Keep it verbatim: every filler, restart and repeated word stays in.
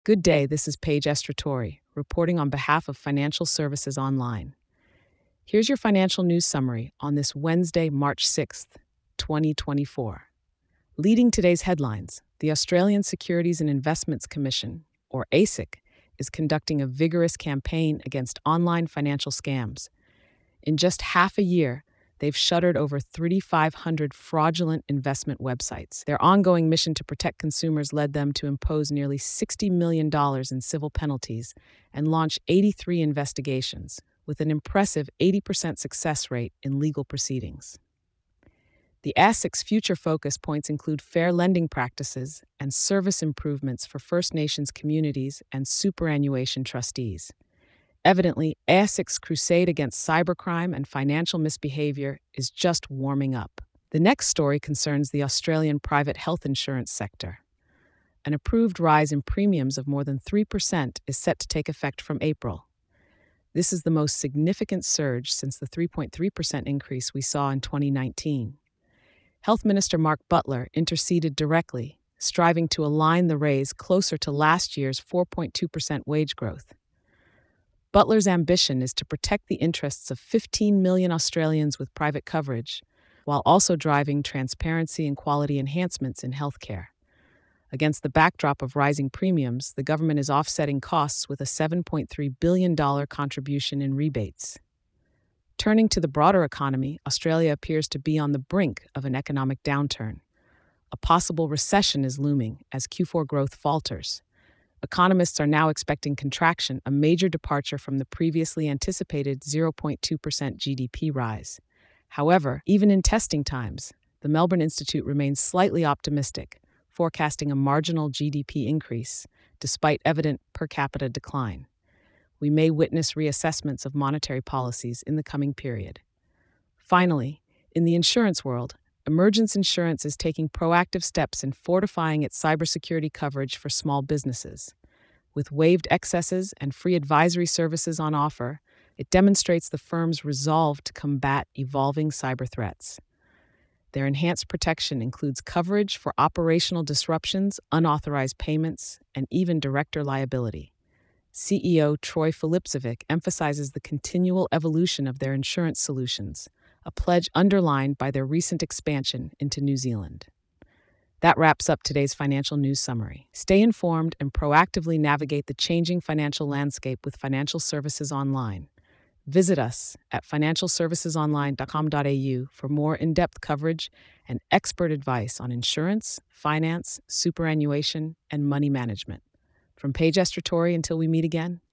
Good day, this is Paige Estratori, reporting on behalf of Financial Services Online. Here's your financial news summary on this Wednesday, March sixth, twenty twenty-four. Leading today's headlines, the Australian Securities and Investments Commission, or A S I C, is conducting a vigorous campaign against online financial scams. In just half a year, they've shuttered over three thousand five hundred fraudulent investment websites. Their ongoing mission to protect consumers led them to impose nearly sixty million dollars in civil penalties and launch eighty-three investigations, with an impressive eighty percent success rate in legal proceedings. The A S I C's future focus points include fair lending practices and service improvements for First Nations communities and superannuation trustees. Evidently, A S I C's crusade against cybercrime and financial misbehavior is just warming up. The next story concerns the Australian private health insurance sector. An approved rise in premiums of more than three percent is set to take effect from April. This is the most significant surge since the three point three percent increase we saw in twenty nineteen. Health Minister Mark Butler interceded directly, striving to align the raise closer to last year's four point two percent wage growth. Butler's ambition is to protect the interests of fifteen million Australians with private coverage, while also driving transparency and quality enhancements in healthcare. Against the backdrop of rising premiums, the government is offsetting costs with a seven point three billion dollars contribution in rebates. Turning to the broader economy, Australia appears to be on the brink of an economic downturn. A possible recession is looming as Q four growth falters. Economists are now expecting contraction, a major departure from the previously anticipated zero point two percent G D P rise. However, even in testing times, the Melbourne Institute remains slightly optimistic, forecasting a marginal G D P increase, despite evident per capita decline. We may witness reassessments of monetary policies in the coming period. Finally, in the insurance world, Emergence Insurance is taking proactive steps in fortifying its cybersecurity coverage for small businesses. With waived excesses and free advisory services on offer, it demonstrates the firm's resolve to combat evolving cyber threats. Their enhanced protection includes coverage for operational disruptions, unauthorized payments, and even director liability. C E O Troy Filipcevic emphasizes the continual evolution of their insurance solutions, a pledge underlined by their recent expansion into New Zealand. That wraps up today's financial news summary. Stay informed and proactively navigate the changing financial landscape with Financial Services Online. Visit us at financial services online dot com dot a u for more in-depth coverage and expert advice on insurance, finance, superannuation, and money management. From Paige Estratori until we meet again,